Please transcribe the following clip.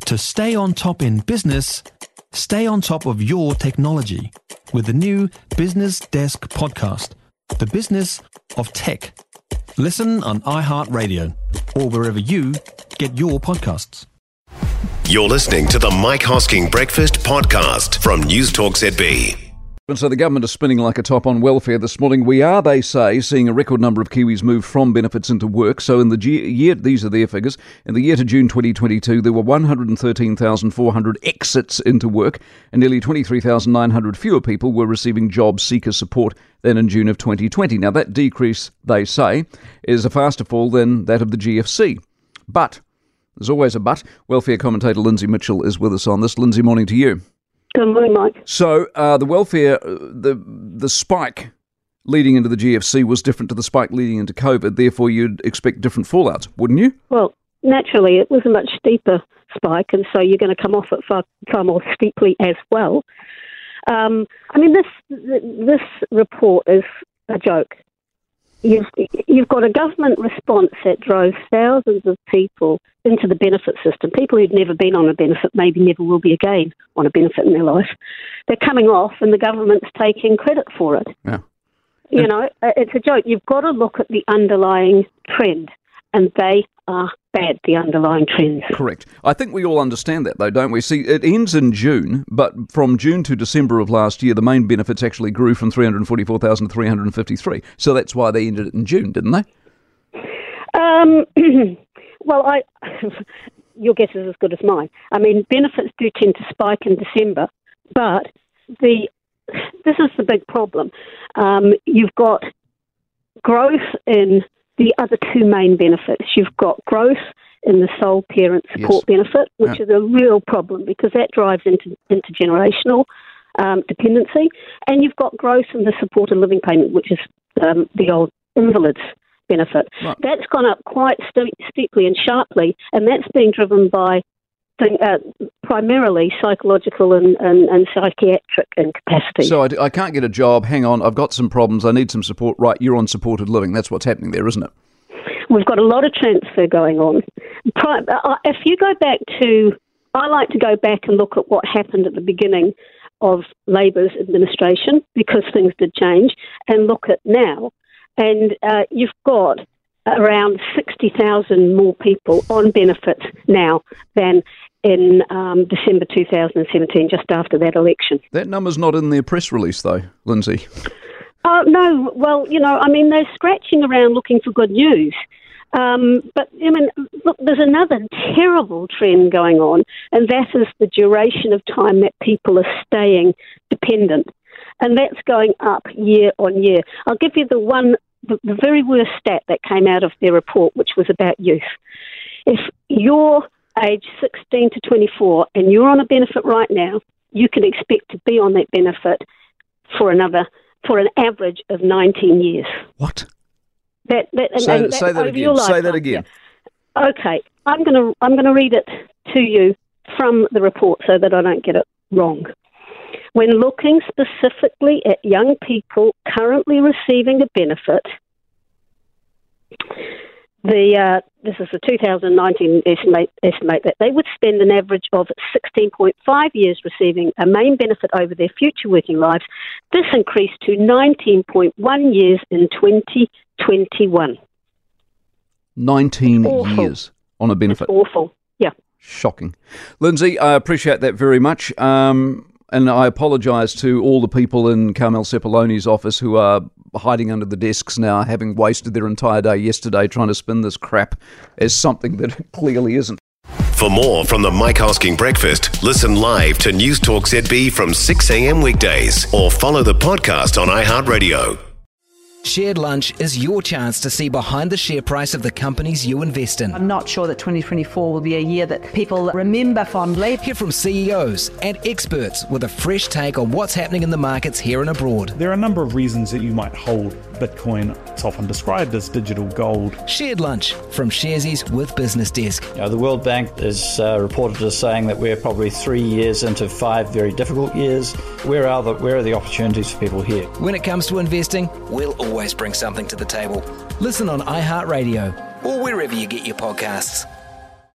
To stay on top in business, stay on top of your technology with the new Business Desk podcast, The Business of Tech. Listen on iHeartRadio or wherever you get your podcasts. You're listening to the Mike Hosking Breakfast Podcast from News Talk ZB. And so the government is spinning like a top on welfare this morning. We are, they say, seeing a record number of Kiwis move from benefits into work. So in the year, these are their figures, in the year to June 2022, there were 113,400 exits into work and nearly 23,900 fewer people were receiving job seeker support than in June of 2020. Now that decrease, they say, is a faster fall than that of the GFC. But, there's always a but, welfare commentator Lindsay Mitchell is with us on this. Lindsay, morning to you. Good morning, Mike. So the welfare, the spike leading into the GFC was different to the spike leading into COVID. Therefore, you'd expect different fallouts, wouldn't you? Well, naturally, it was a much steeper spike, and so you're going to come off it far more steeply as well. This report is a joke. You've got a government response that drove thousands of people into the benefit system. People who'd never been on a benefit, maybe never will be again on a benefit in their life. They're coming off and the government's taking credit for it. Yeah. You know, it's a joke. You've got to look at the underlying trend, and they are bad, the underlying trends. Correct. I think we all understand that, though, don't we? See, it ends in June, but from June to December of last year, the main benefits actually grew from 344,000 to 353. So that's why they ended it in June, didn't they? Well, your guess is as good as mine. I mean, benefits do tend to spike in December, but this is the big problem. You've got growth in the other two main benefits. You've got growth in the sole parent support benefit, which is a real problem because that drives into intergenerational dependency. And you've got growth in the supported living payment, which is the old invalids benefit. Right. That's gone up quite steeply and sharply, and that's being driven by primarily psychological and psychiatric incapacity. So I can't get a job, hang on, I've got some problems, I need some support, right, you're on supported living. That's what's happening there, isn't it? We've got a lot of transfer going on. If you go back I like to go back and look at what happened at the beginning of Labor's administration, because things did change, and look at now. And you've got around 60,000 more people on benefits now than in December 2017, just after that election. That number's not in their press release, though, Lindsay. No. Well, they're scratching around looking for good news. But, look, there's another terrible trend going on, and that is the duration of time that people are staying dependent. And that's going up year on year. I'll give you the very worst stat that came out of their report, which was about youth. If you're age 16 to 24 and you're on a benefit right now, you can expect to be on that benefit for an average of 19 years. What? Say that again. Yeah. Okay, I'm gonna read it to you from the report so that I don't get it wrong. When looking specifically at young people currently receiving a benefit, this is the 2019 estimate that they would spend an average of 16.5 years receiving a main benefit over their future working lives. This increased to 19.1 years in 2021. 19 years on a benefit. It's awful, yeah. Shocking. Lindsay, I appreciate that very much. And I apologise to all the people in Carmel Sepuloni's office who are hiding under the desks now, having wasted their entire day yesterday trying to spin this crap as something that it clearly isn't. For more from the Mike Hosking Breakfast, listen live to News Talk ZB from 6 a.m. weekdays or follow the podcast on iHeartRadio. Shared Lunch is your chance to see behind the share price of the companies you invest in. I'm not sure that 2024 will be a year that people remember fondly. Hear from CEOs and experts with a fresh take on what's happening in the markets here and abroad. There are a number of reasons that you might hold Bitcoin. It's often described as digital gold. Shared Lunch from Sharesies with Business Desk. The World Bank is reported as saying that we're probably 3 years into 5 very difficult years. Where are the opportunities for people here? When it comes to investing, we'll always bring something to the table. Listen on iHeartRadio or wherever you get your podcasts.